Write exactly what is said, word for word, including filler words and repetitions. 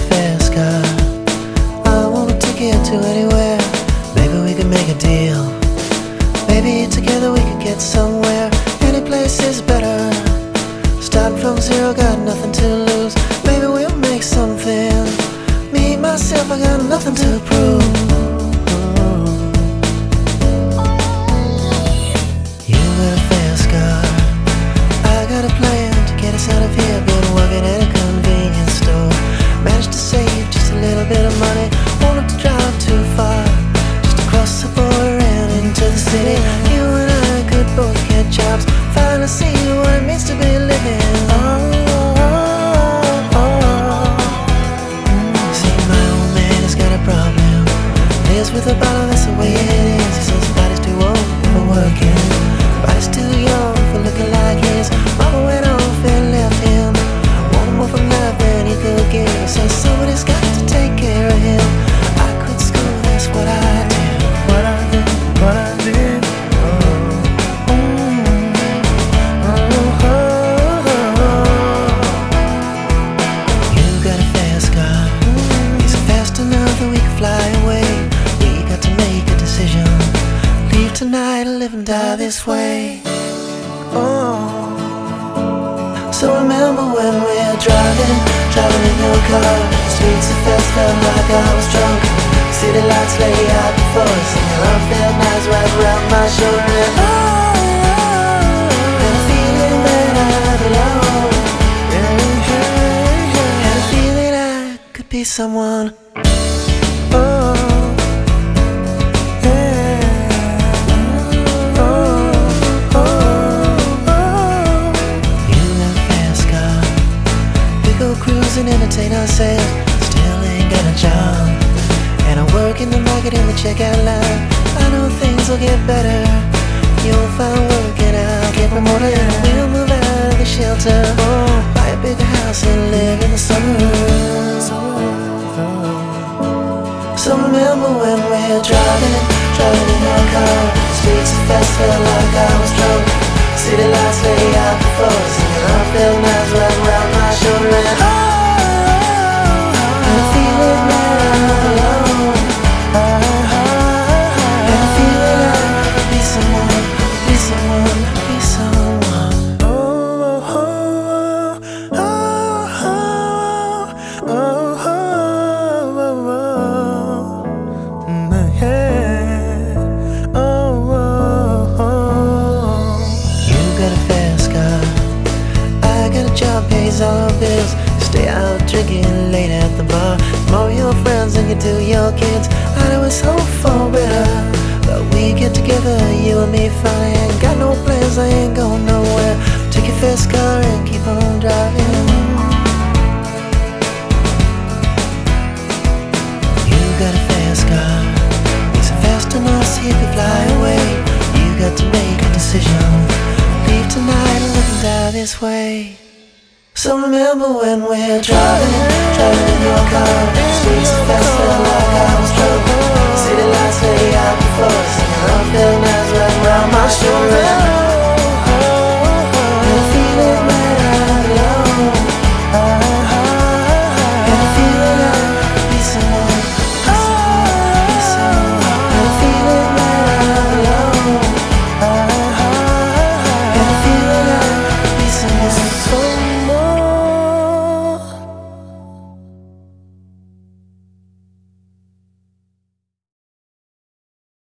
fast car. I wanna take it to anywhere. Maybe we could make a deal. Maybe together we could get somewhere. Any place is better. Starting from zero, got nothing to lose. Maybe we'll make something. Me, myself, I got nothing to prove. You got a fast car. I got a plan to get us out of here. Been working at a convenience store. Managed to save just a little bit of money. Won't have to drive too far. Just across the border and into the city. You and I could both get jobs. Finally see what it means to be living. Oh, oh, oh. See, my old man has got a problem. Lives with a bottle, that's the way it is. He says body's too old for working. Body's too young for looking like his. Mama went off and left him. Wanted more from life than he could give. Says somebody's got to take care of him. I quit school, that's what I did. What I did, what I did. Tonight I live and die this way. Oh. So remember when we're driving, driving in your car. Streets so fast, felt like I was drunk. City lights lay out before us, and your arm felt nice right around my shoulder. And oh, and a feeling that I belong. And a feeling I could be someone. Oh. And entertain ourselves, still ain't got a job. And I work in the market in the checkout line. I know things will get better. You'll find work and I'll get promoted. We'll move out of the shelter, buy a bigger house and live in the summer. So remember when we're driving, driving in your car. Streets so fast, felt like I was drunk. City lights lay out before us, and your arm felt nice right around my shoulder. And oh, all our bills. Stay out drinking late at the bar. More your friends than you do your kids. I know it's hope for better, but we get together, you and me finally. Ain't got no plans, I ain't going nowhere. Take your fast car and keep on driving. You got a fast car. It's fast enough, see if you fly away. You got to make a decision. Leave tonight and live and die this way. So remember when we're driving, driving in your car. Streets so fast, felt like I was drunk. City lights lay out before us, and I felt nice right around my shoulder.